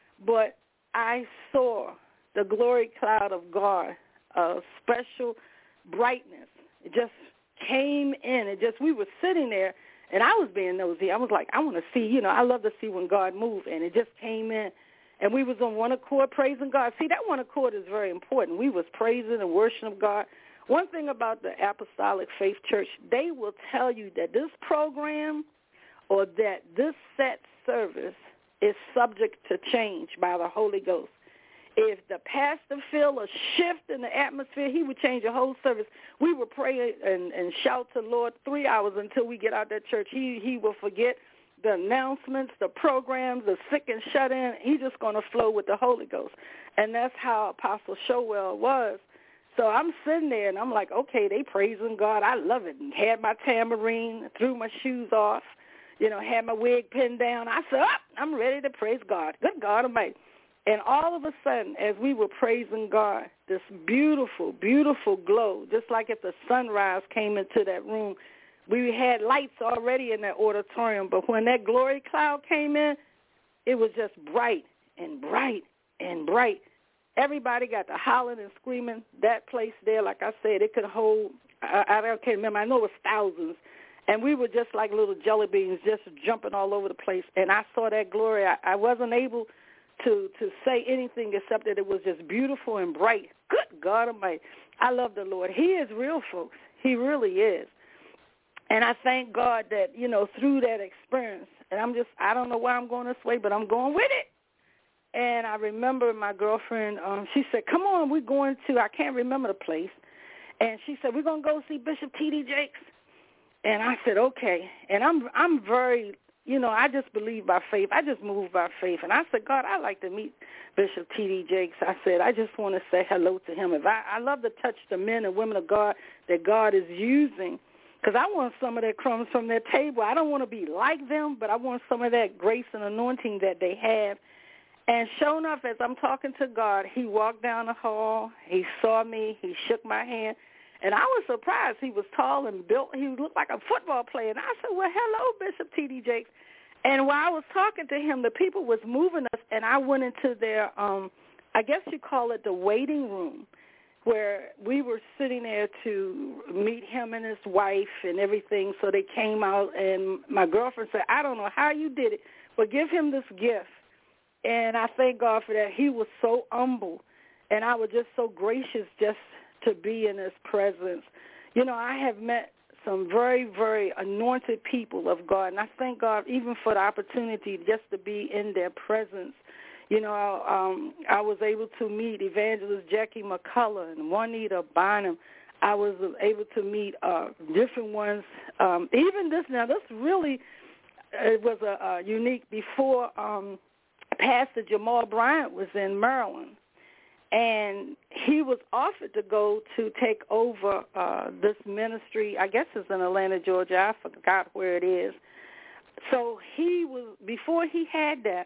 But I saw the glory cloud of God, a special brightness. It just came in. It just, we were sitting there, and I was being nosy. I was like, I want to see, you know, I love to see when God moves, and it just came in. And we was on one accord praising God. See, that one accord is very important. We was praising and worshiping God. One thing about the Apostolic Faith Church, they will tell you that this program or that this set service is subject to change by the Holy Ghost. If the pastor feel a shift in the atmosphere, he would change the whole service. We would pray and, and shout to the Lord three hours until we get out that church. He he will forget the announcements, the programs, the sick and shut in. He's just going to flow with the Holy Ghost. And that's how Apostle Showell was. So I'm sitting there, and I'm like, okay, they praising God. I love it. And had my tambourine, threw my shoes off, you know, had my wig pinned down. I said, oh, I'm ready to praise God. Good God Almighty. And all of a sudden, as we were praising God, this beautiful, beautiful glow, just like if the sunrise came into that room. We had lights already in that auditorium, but when that glory cloud came in, it was just bright and bright and bright. Everybody got to hollering and screaming. That place there, like I said, it could hold, I, I can't remember, I know it was thousands. And we were just like little jelly beans just jumping all over the place. And I saw that glory. I, I wasn't able to to say anything except that it was just beautiful and bright. Good God Almighty. I love the Lord. He is real, folks. He really is. And I thank God that, you know, through that experience, and I'm just, I don't know why I'm going this way, but I'm going with it. And I remember my girlfriend, um, she said, come on, we're going to, I can't remember the place. And she said, we're going to go see Bishop T D Jakes. And I said, okay. And I'm I'm very, you know, I just believe by faith. I just move by faith. And I said, God, I'd like to meet Bishop T D Jakes. I said, I just want to say hello to him. If I, I love to touch the men and women of God that God is using, because I want some of that crumbs from their table. I don't want to be like them, but I want some of that grace and anointing that they have. And sure enough, as I'm talking to God, he walked down the hall. He saw me. He shook my hand. And I was surprised. He was tall and built. He looked like a football player. And I said, well, hello, Bishop T D Jakes. And while I was talking to him, the people was moving us, and I went into their, um, I guess you call it the waiting room, where we were sitting there to meet him and his wife and everything. So they came out, and my girlfriend said, I don't know how you did it, but give him this gift. And I thank God for that. He was so humble, and I was just so gracious just to be in his presence. You know, I have met some very, very anointed people of God, and I thank God even for the opportunity just to be in their presence. You know, um, I was able to meet Evangelist Jackie McCullough and Juanita Bynum. I was able to meet uh, different ones. Um, even this, now this really it was a, a unique before um, Pastor Jamal Bryant was in Maryland. And he was offered to go to take over uh, this ministry. I guess it's in Atlanta, Georgia. I forgot where it is. So he was, before he had that,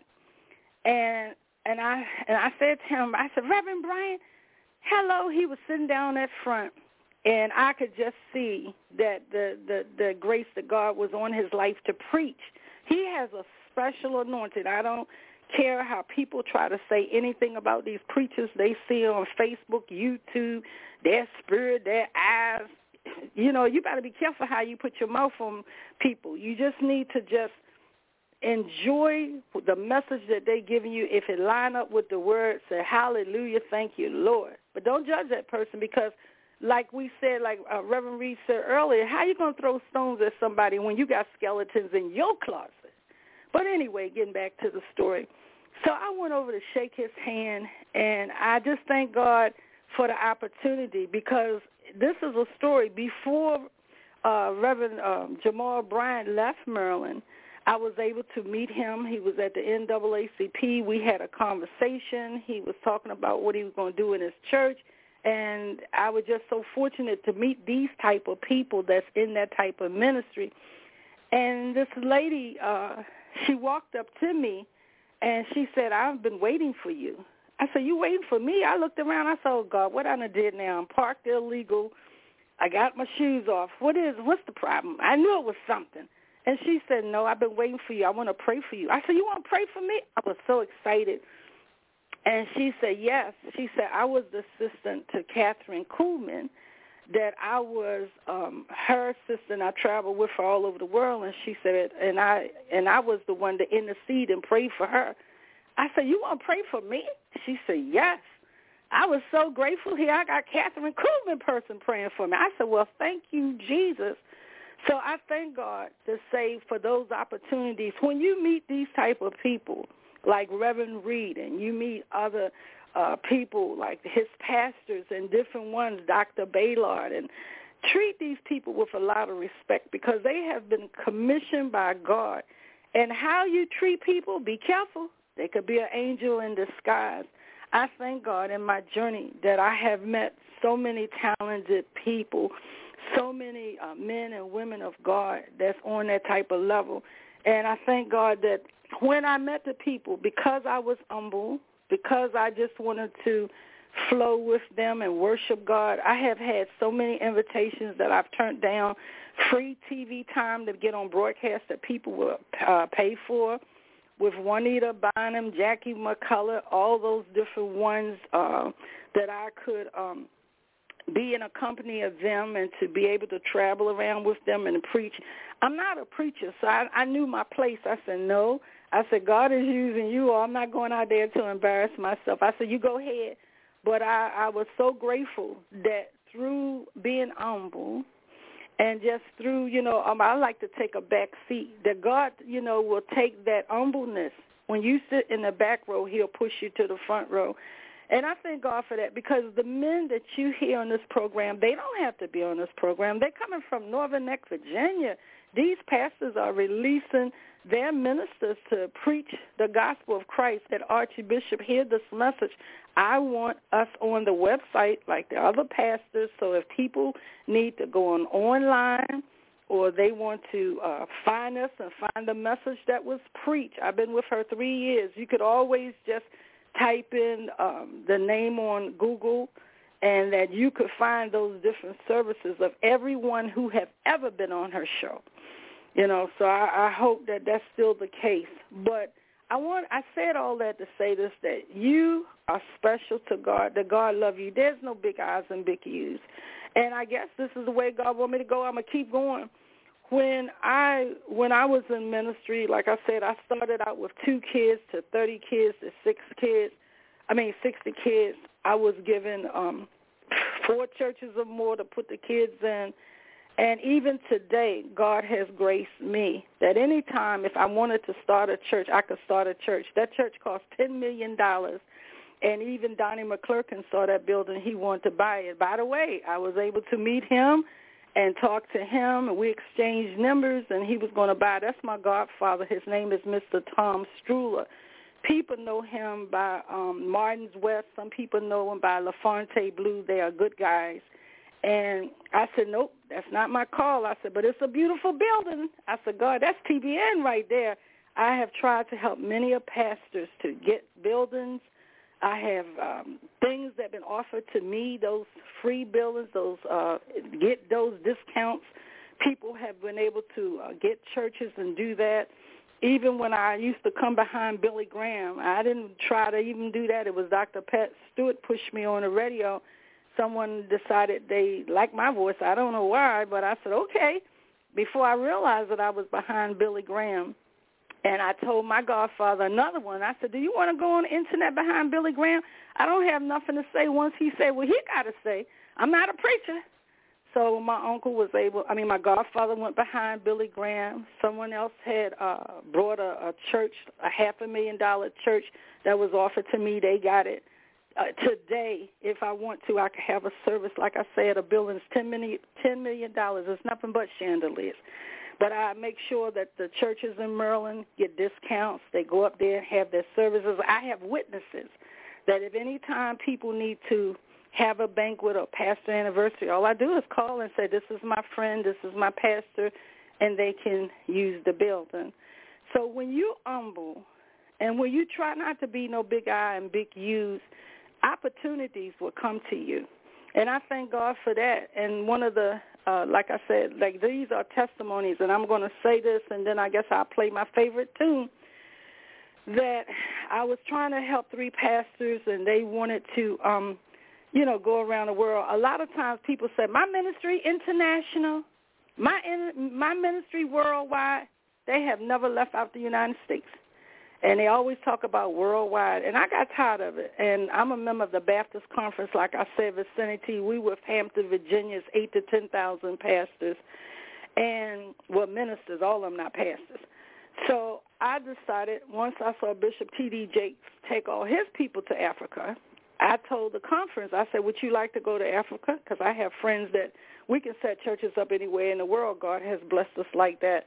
and and I and I said to him, I said, Reverend Bryant, hello. He was sitting down at front, and I could just see that the, the, the grace of God was on his life to preach. He has a special anointing. I don't care how people try to say anything about these preachers they see on Facebook, YouTube, their spirit, their eyes. You know, you got to be careful how you put your mouth on people. You just need to just enjoy the message that they're giving you. If it line up with the word, say, hallelujah, thank you, Lord. But don't judge that person because, like we said, like uh, Reverend Reed said earlier, how you going to throw stones at somebody when you got skeletons in your closet? But anyway, getting back to the story. So I went over to shake his hand, and I just thank God for the opportunity because this is a story. Before uh, Reverend um, Jamal Bryant left Maryland, I was able to meet him. He was at the N double A C P. We had a conversation. He was talking about what he was going to do in his church. And I was just so fortunate to meet these type of people that's in that type of ministry. And this lady, uh, she walked up to me, and she said, I've been waiting for you. I said, you waiting for me? I looked around. I said, oh, God, what I done did now? I'm parked illegal. I got my shoes off. What is, what's the problem? I knew it was something. And she said, no, I've been waiting for you. I want to pray for you. I said, you want to pray for me? I was so excited. And she said, yes. She said, I was the assistant to Catherine Kuhlman, that I was um, her assistant. I traveled with her all over the world. And she said, and I and I was the one to intercede and pray for her. I said, you want to pray for me? She said, yes. I was so grateful. Here I got Catherine Kuhlman person praying for me. I said, well, thank you, Jesus. So I thank God to say for those opportunities. When you meet these type of people, like Reverend Reed, and you meet other uh, people like his pastors and different ones, Doctor Baylard, and treat these people with a lot of respect because they have been commissioned by God. And how you treat people, be careful. They could be an angel in disguise. I thank God in my journey that I have met so many talented people, so many uh, men and women of God that's on that type of level. And I thank God that when I met the people, because I was humble, because I just wanted to flow with them and worship God, I have had so many invitations that I've turned down, free T V time to get on broadcast that people will uh, pay for, with Juanita Bynum, Jackie McCullough, all those different ones uh, that I could um, be in a company of them and to be able to travel around with them and preach. I'm not a preacher, so I, I knew my place. I said, no. I said, God is using you, or I'm not going out there to embarrass myself. I said, you go ahead. But I, I was so grateful that through being humble and just through, you know, um, I like to take a back seat, that God, you know, will take that humbleness. When you sit in the back row, he'll push you to the front row. And I thank God for that, because the men that you hear on this program, they don't have to be on this program. They're coming from Northern Neck, Virginia. These pastors are releasing their ministers to preach the gospel of Christ. That Archbishop, hear this message. I want us on the website like the other pastors, so if people need to go on online or they want to uh, find us and find the message that was preached. I've been with her three years. You could always just type in um, the name on Google, and that you could find those different services of everyone who have ever been on her show. You know, so I, I hope that that's still the case. But I want I said all that to say this, that you are special to God, that God love you. There's no big I's and big U's. And I guess this is the way God want me to go. I'm going to keep going. When I when I was in ministry, like I said, I started out with two kids to thirty kids to six kids. I mean, sixty kids. I was given um, four churches or more to put the kids in. And even today, God has graced me that any time if I wanted to start a church, I could start a church. That church cost ten million dollars. And even Donnie McClurkin saw that building. He wanted to buy it. By the way, I was able to meet him and talk to him, and we exchanged numbers, and he was going to buy. That's my godfather. His name is Mister Tom Struler. People know him by um, Martin's West. Some people know him by LaFontaine Blue. They are good guys. And I said, nope, that's not my call. I said, but it's a beautiful building. I said, God, that's T B N right there. I have tried to help many of pastors to get buildings. I have um, things that have been offered to me, those free buildings, those uh, get those discounts. People have been able to uh, get churches and do that. Even when I used to come behind Billy Graham, I didn't try to even do that. It was Doctor Pat Stewart pushed me on the radio. Someone decided they liked my voice. I don't know why, but I said, okay. Before I realized that I was behind Billy Graham, and I told my godfather another one. I said, do you want to go on the internet behind Billy Graham? I don't have nothing to say. Once he said, well, he got to say, I'm not a preacher. So my uncle was able, I mean, my godfather went behind Billy Graham. Someone else had uh, brought a, a church, a half a million dollar church that was offered to me. They got it. Uh, today, if I want to, I could have a service, like I said, a building is ten million dollars. ten million dollars. It's nothing but chandeliers. But I make sure that the churches in Maryland get discounts. They go up there and have their services. I have witnesses that if any time people need to have a banquet or pastor anniversary, all I do is call and say, this is my friend, this is my pastor, and they can use the building. So when you humble and when you try not to be no big I and big U's, opportunities will come to you. And I thank God for that. And one of the, uh, like I said, like these are testimonies, and I'm going to say this, and then I guess I'll play my favorite tune, that I was trying to help three pastors, and they wanted to, um, you know, go around the world. A lot of times people say, my ministry international, my in, my ministry worldwide. They have never left out the United States. And they always talk about worldwide, and I got tired of it. And I'm a member of the Baptist Conference, like I said, vicinity. We with Hampton, Virginia's eight to ten thousand pastors, and well, ministers, all of them not pastors. So I decided once I saw Bishop T D Jakes take all his people to Africa, I told the conference, I said, would you like to go to Africa? Because I have friends that we can set churches up anywhere in the world. God has blessed us like that.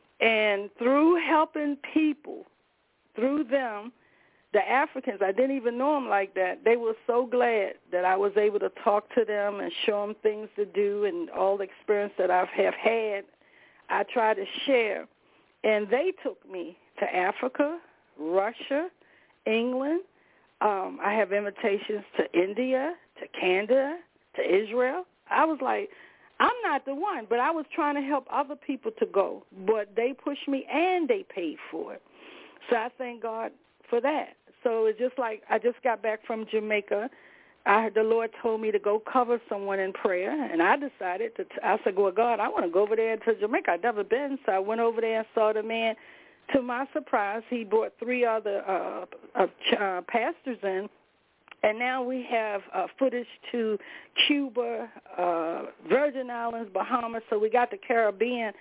And through helping people, through them, the Africans, I didn't even know them like that. They were so glad that I was able to talk to them and show them things to do, and all the experience that I have had, I try to share. And they took me to Africa, Russia, England. Um, I have invitations to India, to Canada, to Israel. I was like, I'm not the one, but I was trying to help other people to go. But they pushed me, and they paid for it. So I thank God for that. So it's just like I just got back from Jamaica. I, the Lord told me to go cover someone in prayer, and I decided to, I said, well, God, I want to go over there to Jamaica. I've never been, so I went over there and saw the man. To my surprise, he brought three other uh, uh, uh, pastors in, and now we have uh, footage to Cuba, uh, Virgin Islands, Bahamas, so we got the Caribbean.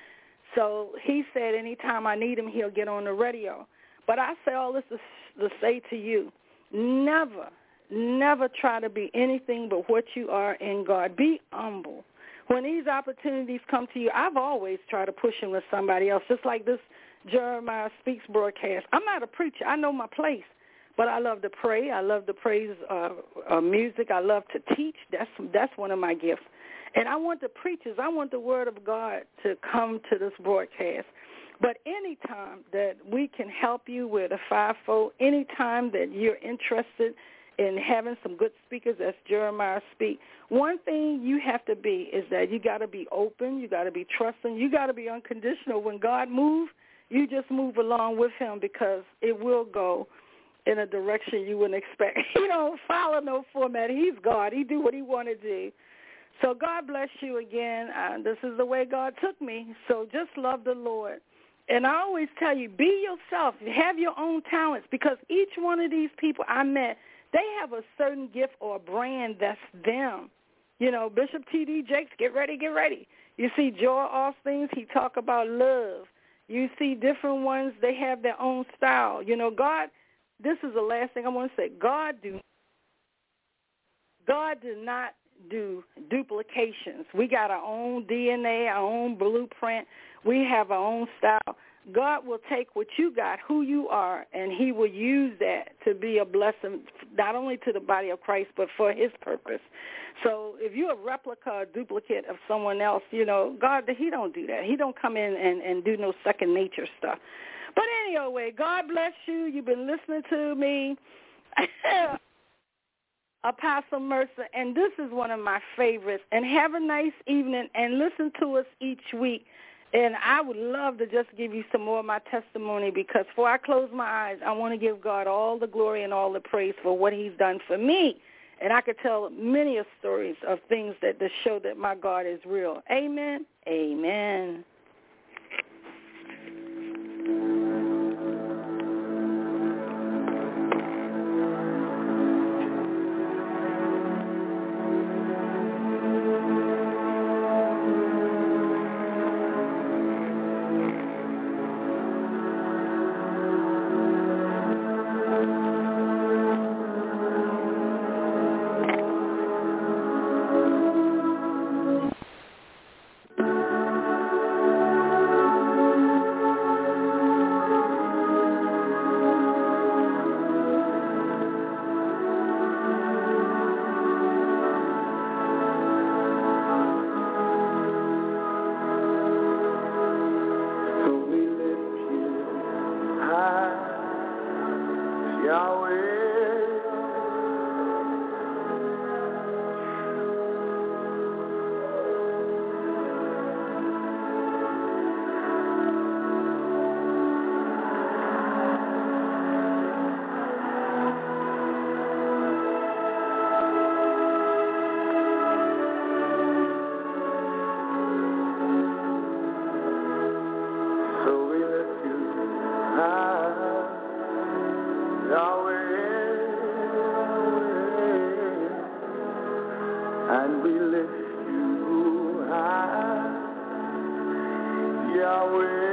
So he said anytime I need him, he'll get on the radio. But I say all this to, to say to you, never, never try to be anything but what you are in God. Be humble. When these opportunities come to you, I've always tried to push them with somebody else, just like this Jeremiah Speaks broadcast. I'm not a preacher. I know my place. But I love to pray. I love to praise uh, uh, music. I love to teach. That's that's one of my gifts. And I want the preachers, I want the word of God to come to this broadcast. But any time that we can help you with a fivefold, any time that you're interested in having some good speakers, as Jeremiah speak, one thing you have to be is that you got to be open, you got to be trusting, you got to be unconditional. When God moves, you just move along with him, because it will go in a direction you wouldn't expect. He don't follow no format. He's God. He do what he want to do. So God bless you again. Uh, this is the way God took me. So just love the Lord. And I always tell you, be yourself. Have your own talents, because each one of these people I met, they have a certain gift or a brand that's them. You know, Bishop T D Jakes, get ready, get ready. You see Joel Osteen's, he talk about love. You see different ones, they have their own style. You know, God, this is the last thing I want to say. God do, God did not do duplications. We got our own D N A, our own blueprint. We have our own style. God will take what you got, who you are, and he will use that to be a blessing, not only to the body of Christ, but for his purpose. So if you're a replica, a duplicate of someone else, you know, God, he don't do that. He don't come in and, and do no second nature stuff. But anyway, God bless you. You've been listening to me. Apostle Mercer, and this is one of my favorites. And have a nice evening, and listen to us each week. And I would love to just give you some more of my testimony, because before I close my eyes, I want to give God all the glory and all the praise for what he's done for me. And I could tell many of stories of things that, that show that my God is real. Amen. Amen. way.